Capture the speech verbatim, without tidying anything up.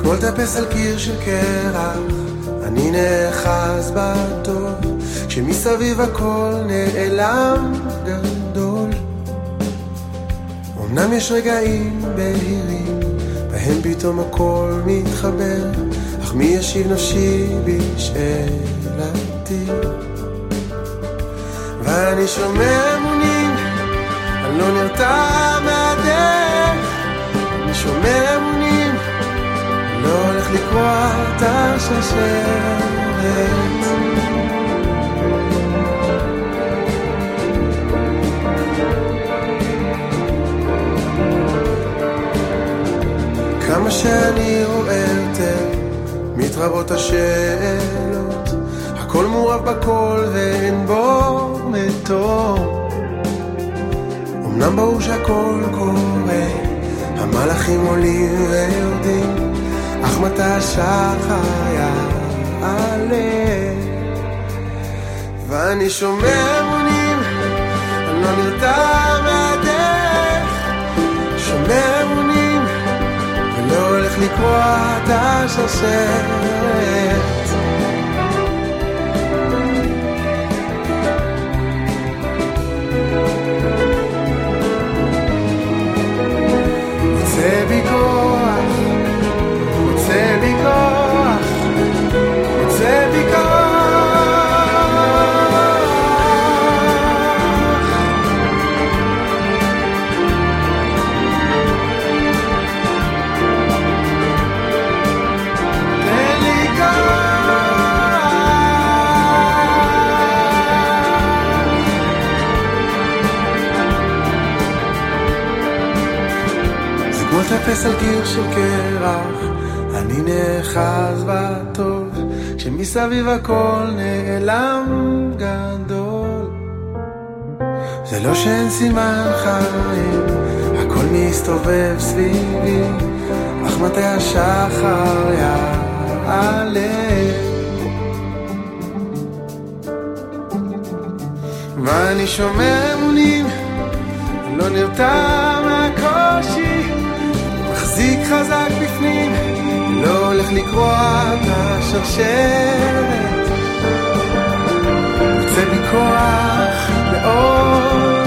כמו לטפס על קיר של קרח, אני נאחז בטוב, כשמסביב הכל נעלם גדול. אמנם יש רגעים בהירים, בהם פתאום הכל מתחבר, אך מי ישיב נפשי בשאלתי? ואני שומע אמונים, אני לא נרתע מהדרך. אני שומע אמונים, אני לא הולך לקרוע את השרשרת. כמה שאני רואה יותר, מתרבות השאלות, הכל מורב בכל ואין בו מתום. אמנם ברור שהכל קורה, המלאכים עולים ויורדים, אך מתי השחר יעלה? ואני שומע אמונים, אני לא נרתע מהדרך. שומע אמונים, ולא הולך לקרוע את השרשרת. רוצה בי כוח, רוצה בי כוח, רוצה בי לטפס על קיר של קרח, אני נאחז בטוב, כשמסביב הכל נעלם גדול. זה לא שאין סימן חיים, הכל מסתובב סביבי, אך מתי השחר יעלה? ואני שומע אמונים, לא נרתע מהקושי, מחזיק חזק בפנים, לא הולך לקרוע את השרשרת. רוצה בי כוח מאוד